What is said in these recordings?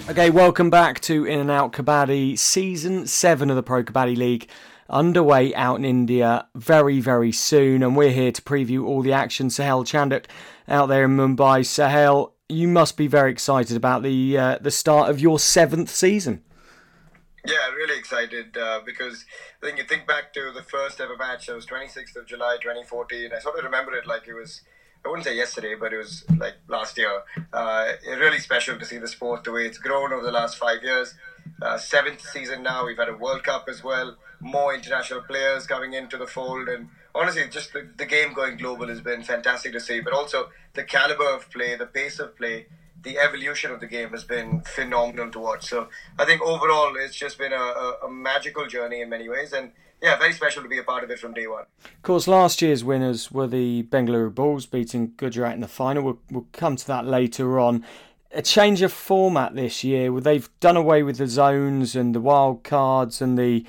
Okay, welcome back to In and Out Kabaddi, Season 7 of the Pro Kabaddi League, underway out in India very, very soon, and we're here to preview all the action. Sahel Chandak out there in Mumbai. Sahel, you must be very excited about the start of your 7th season. Yeah, really excited because I think you think back to the first ever match. It was 26th of July 2014. I sort of remember it like it was, I wouldn't say yesterday, but it was like last year. Really special to see the sport the way it's grown over the last 5 years. 7th season now. We've had a World Cup as well. More international players coming into the fold. And honestly, just the game going global has been fantastic to see. But also the caliber of play, the pace of play, the evolution of the game has been phenomenal to watch. So I think overall it's just been a magical journey in many ways. And yeah, very special to be a part of it from day one. Of course, last year's winners were the Bengaluru Bulls, beating Gujarat in the final. We'll come to that later on. A change of format this year, where they've done away with the zones and the wild cards and the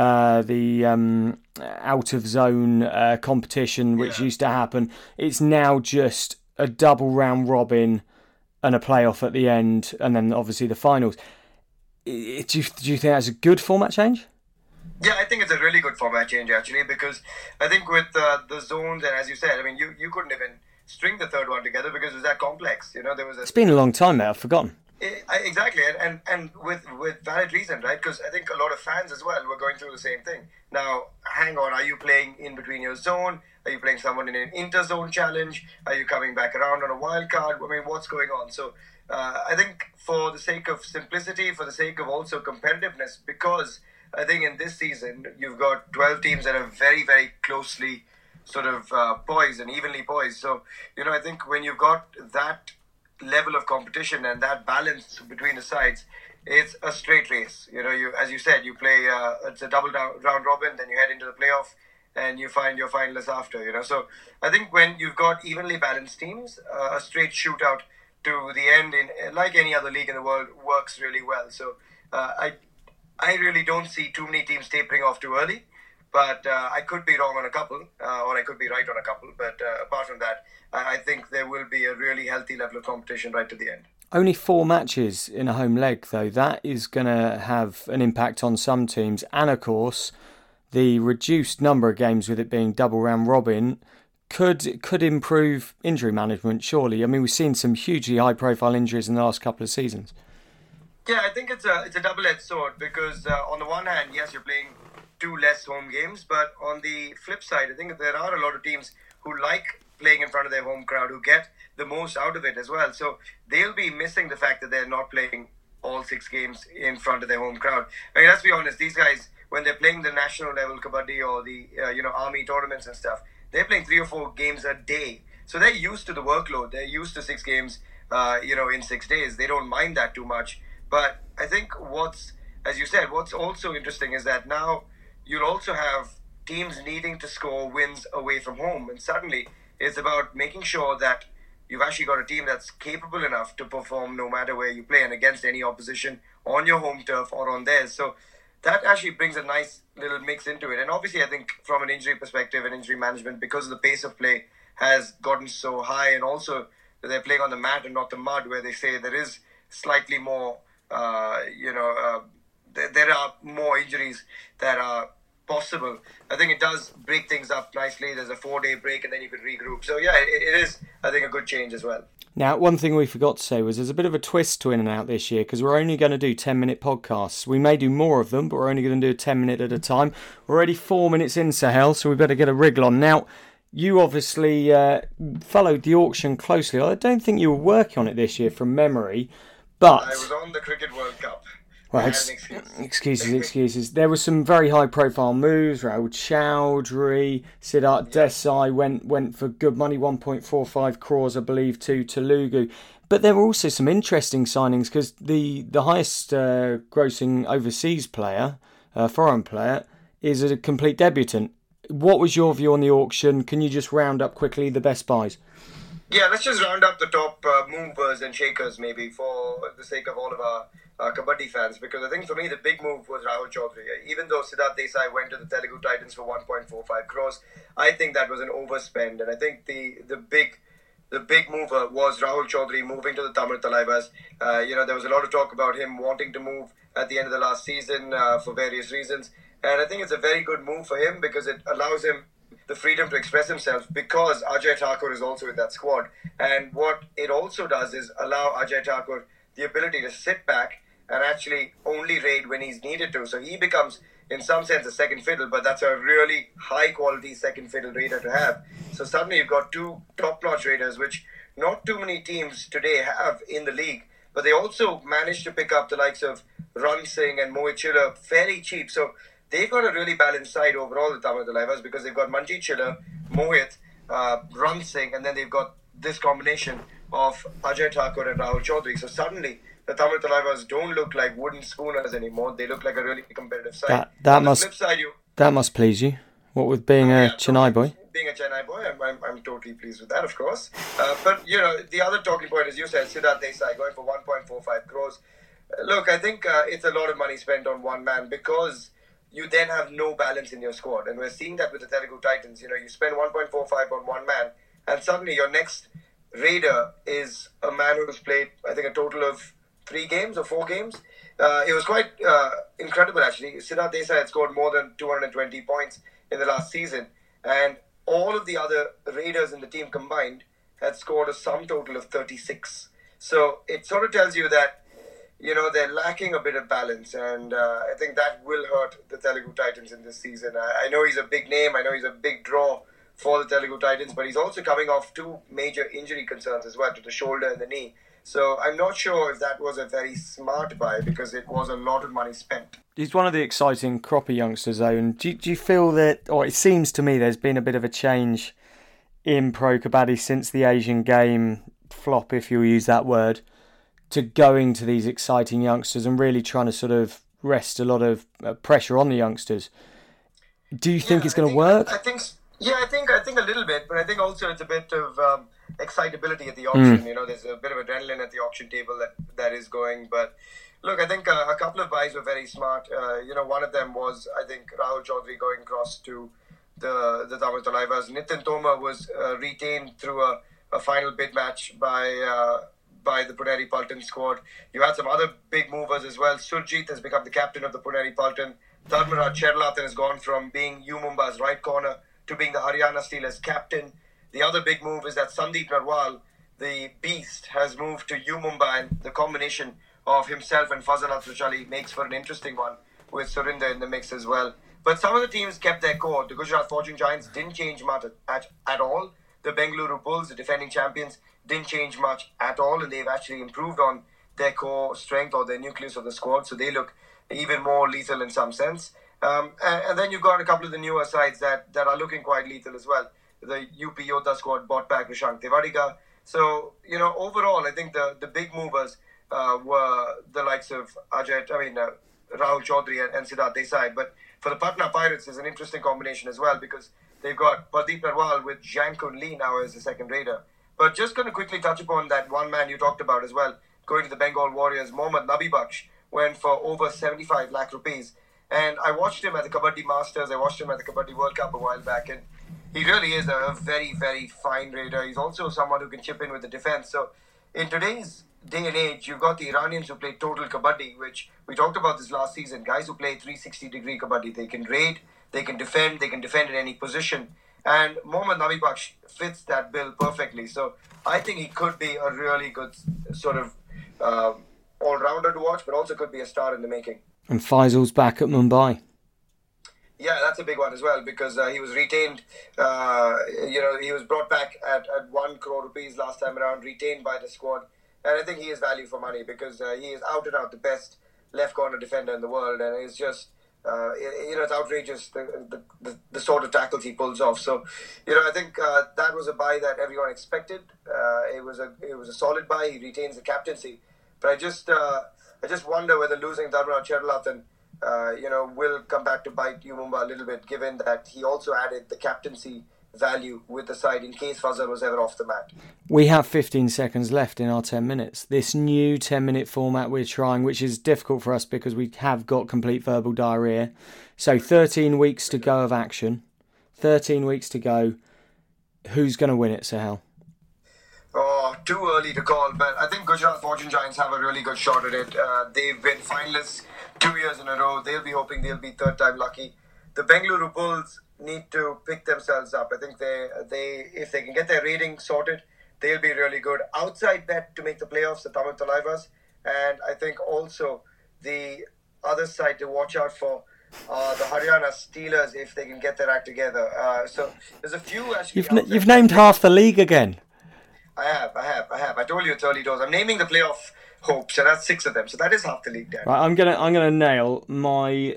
out of zone competition, which used to happen. It's now just a double round robin and a playoff at the end, and then obviously the finals. Do you think that's a good format change? Yeah, I think it's a really good format change actually, because I think with the zones, and as you said, I mean, you couldn't even string the third one together because it was that complex. You know, there was It's been a long time now, I've forgotten. Exactly, and with valid reason, right? Because I think a lot of fans as well were going through the same thing. Now, hang on, are you playing in between your zone? Are you playing someone in an inter-zone challenge? Are you coming back around on a wild card? I mean, what's going on? So I think for the sake of simplicity, for the sake of also competitiveness, because I think in this season, you've got 12 teams that are very, very closely sort of poised and evenly poised. So, you know, I think when you've got that level of competition and that balance between the sides, it's a straight race. You know, as you said, you play, it's a double round robin, then you head into the playoff and you find your finalists after, you know. So I think when you've got evenly balanced teams, a straight shootout to the end, in like any other league in the world, works really well. So I really don't see too many teams tapering off too early, but I could be wrong on a couple, or I could be right on a couple. But apart from that, I think there will be a really healthy level of competition right to the end. Only 4 matches in a home leg, though. That is going to have an impact on some teams. And, of course, the reduced number of games with it being double round robin could improve injury management, surely. I mean, we've seen some hugely high-profile injuries in the last couple of seasons. Yeah, I think it's a double-edged sword because on the one hand, yes, you're playing 2 less home games, but on the flip side, I think there are a lot of teams who like playing in front of their home crowd, who get the most out of it as well. So they'll be missing the fact that they're not playing all 6 games in front of their home crowd. I mean, let's be honest, these guys, when they're playing the national level kabaddi or the army tournaments and stuff, they're playing 3 or 4 games a day. So they're used to the workload. They're used to 6 games, in 6 days. They don't mind that too much. But I think what's also interesting is that now you'll also have teams needing to score wins away from home. And suddenly it's about making sure that you've actually got a team that's capable enough to perform no matter where you play and against any opposition on your home turf or on theirs. So that actually brings a nice little mix into it. And obviously, I think from an injury perspective and injury management, because the pace of play has gotten so high, and also that they're playing on the mat and not the mud, where they say there is slightly more, there are more injuries that are possible. I think it does break things up nicely. There's a 4-day break and then you could regroup. So yeah, it is, I think, a good change as well. Now, one thing we forgot to say was there's a bit of a twist to In and Out this year, because we're only going to do 10-minute podcasts. We may do more of them, but we're only going to do a 10-minute at a time. We're already 4 minutes in, Sahel, so we better get a wriggle on. Now, you obviously followed the auction closely. I don't think you were working on it this year from memory, but I was on the Cricket World Cup. Well, excuses. There were some very high-profile moves. Rahul Chowdhury, Siddharth Desai went for good money, 1.45 crores, I believe, to Telugu. But there were also some interesting signings, because the highest grossing overseas player, foreign player, is a complete debutant. What was your view on the auction? Can you just round up quickly the best buys? Yeah, let's just round up the top movers and shakers, maybe, for the sake of all of our Kabaddi fans, because I think for me the big move was Rahul Chowdhury. Even though Siddharth Desai went to the Telugu Titans for 1.45 crores, I think that was an overspend, and I think the big the big mover was Rahul Chaudhary moving to the Tamil Talaibas. There was a lot of talk about him wanting to move at the end of the last season for various reasons. And I think it's a very good move for him because it allows him the freedom to express himself, because Ajay Thakur is also in that squad. And what it also does is allow Ajay Thakur the ability to sit back and actually only raid when he's needed to. So he becomes, in some sense, a second fiddle, but that's a really high-quality second fiddle raider to have. So suddenly you've got two top-notch raiders, which not too many teams today have in the league, but they also managed to pick up the likes of Rann Singh and Mohit Chiller fairly cheap. So they've got a really balanced side overall, the Tamil Talaibas, because they've got Manjeet Chiller, Mohit, Rann Singh, and then they've got this combination of Ajay Thakur and Rahul Chaudhary. So suddenly the Tamil Talaibas don't look like wooden schooners anymore. They look like a really competitive side. That must please you. What with being a Chennai boy? Being a Chennai boy, I'm totally pleased with that, of course. But, the other talking point, as you said, Siddharth Desai going for 1.45 crores. Look, I think it's a lot of money spent on one man, because you then have no balance in your squad. And we're seeing that with the Telugu Titans. You spend 1.45 on one man, and suddenly your next raider is a man who's played, I think, a total of 3 games or 4 games. It was quite incredible, actually. Siddharth Desai had scored more than 220 points in the last season, and all of the other raiders in the team combined had scored a sum total of 36. So it sort of tells you that, they're lacking a bit of balance, and I think that will hurt the Telugu Titans in this season. I know he's a big name, I know he's a big draw for the Telugu Titans, but he's also coming off 2 major injury concerns as well, to the shoulder and the knee. So I'm not sure if that was a very smart buy, because it was a lot of money spent. He's one of the exciting croppy youngsters, though. And do you feel that, or it seems to me, there's been a bit of a change in Pro Kabaddi since the Asian game flop, if you'll use that word, to going to these exciting youngsters and really trying to sort of rest a lot of pressure on the youngsters. Do you think it's going to work? I think a little bit, but I think also it's a bit of excitability at the auction. There's a bit of adrenaline at the auction table that is going. But look, I think a couple of buys were very smart. One of them was, I think, Rahul Chaudhary going across to the Tamil Talaibas. Nitin Tomar was retained through a final bid match by the Puneri Paltan squad. You had some other big movers as well. Surjit has become the captain of the Puneri Paltan. Dharmaraj Cherlathan has gone from being U Mumbai's right corner to being the Haryana Steelers captain. The other big move is that Sandeep Narwal, the beast, has moved to U Mumbai, and the combination of himself and Fazal Atrachali makes for an interesting one, with Surinder in the mix as well. But some of the teams kept their core. The Gujarat Fortune Giants didn't change much at all. The Bengaluru Bulls, the defending champions, didn't change much at all, and they've actually improved on their core strength, or their nucleus of the squad, so they look even more lethal in some sense. And then you've got a couple of the newer sides that are looking quite lethal as well. The UP Yodha squad bought back Rishank Tewadiga. So, overall, I think the big movers were the likes of Rahul Chaudhary and Siddharth Desai. But for the Patna Pirates, there's an interesting combination as well, because they've got Pardeep Narwal with Jankun Lee now as the second raider. But just going to quickly touch upon that one man you talked about as well, going to the Bengal Warriors, Mohammad Nabi Baksh went for over 75 lakh rupees. And I watched him at the Kabaddi Masters, I watched him at the Kabaddi World Cup a while back, and he really is a very, very fine raider. He's also someone who can chip in with the defense. So in today's day and age, you've got the Iranians who play total Kabaddi, which we talked about this last season, guys who play 360-degree Kabaddi. They can raid, they can defend in any position. And Mohammad Nabi Baksh fits that bill perfectly. So I think he could be a really good sort of all-rounder to watch, but also could be a star in the making. And Faisal's back at Mumbai. Yeah, that's a big one as well, because he was retained, he was brought back at 1 crore rupees last time around, retained by the squad. And I think he is value for money, because he is out and out the best left corner defender in the world. And it's just, it's outrageous, the sort of tackles he pulls off. So, I think that was a buy that everyone expected. It was a solid buy. He retains the captaincy. But I just wonder whether losing Dharmaraj Cherlathan will come back to bite U Mumbai a little bit, given that he also added the captaincy value with the side in case Fazal was ever off the mat. We have 15 seconds left in our 10 minutes. This new 10-minute format we're trying, which is difficult for us because we have got complete verbal diarrhoea. So 13 weeks to go of action. 13 weeks to go. Who's going to win it, Sahel? too early to call, but I think Gujarat Fortune Giants have a really good shot at it. They've been finalists 2 years in a row. They'll be hoping they'll be third time lucky. The Bengaluru Bulls need to pick themselves up. I think they if they can get their rating sorted, they'll be really good. Outside bet to make the playoffs, the Tamil Talaivas, and I think also the other side to watch out for the Haryana Steelers if they can get their act together. So there's a few actually. You've named half the league again. I have. I told you it's early doors. I'm naming the playoff hopes, and that's 6 of them. So that is half the league, Dan. Right, I'm gonna nail my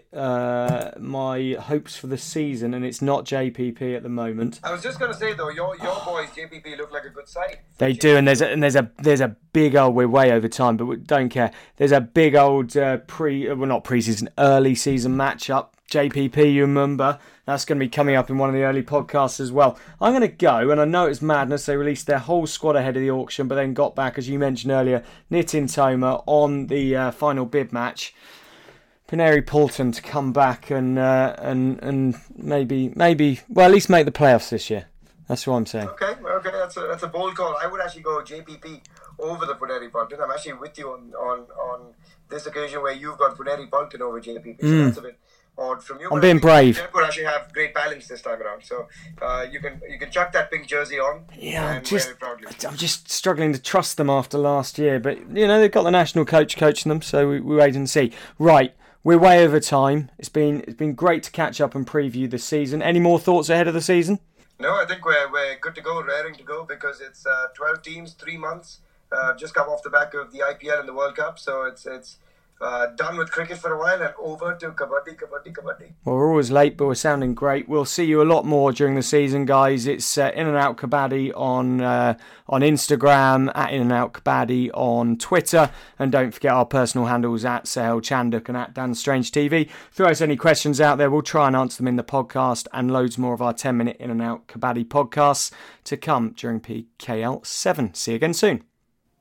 my hopes for the season, and it's not JPP at the moment. I was just gonna say though, your boys JPP look like a good side. They do, and there's a big old. We're way over time, but we don't care. There's a big old not preseason, early season matchup. JPP, you remember? That's going to be coming up in one of the early podcasts as well. I'm going to go, and I know it's madness. They released their whole squad ahead of the auction, but then got back, as you mentioned earlier, Nitin Toma on the final bid match. Pineri Poulton to come back and maybe well, at least make the playoffs this year. That's what I'm saying. Okay, that's a bold call. I would actually go JPP over the Pineri Poulton. I'm actually with you on this occasion where you've got Pineri Poulton over JPP. So that's a bit odd from you. I'm being brave. Jaipur actually have great balance this time around, so you can chuck that pink jersey on. Yeah, and wear it proudly. I'm just struggling to trust them after last year, but they've got the national coach coaching them, so we wait and see. Right, we're way over time. It's been great to catch up and preview the season. Any more thoughts ahead of the season? No, I think we're good to go, raring to go, because it's 12 teams, 3 months. Just come off the back of the IPL and the World Cup, so it's done with cricket for a while and over to kabaddi. Well, we're always late, but we're sounding great. We'll see you a lot more during the season, guys. It's In and Out Kabaddi on Instagram, at In and Out Kabaddi on Twitter, and don't forget our personal handles at Sahel Chanduk and at Dan Strange TV. Throw us any questions out there. We'll try and answer them in the podcast, and loads more of our 10-minute In and Out Kabaddi podcasts to come during PKL 7. See you again soon.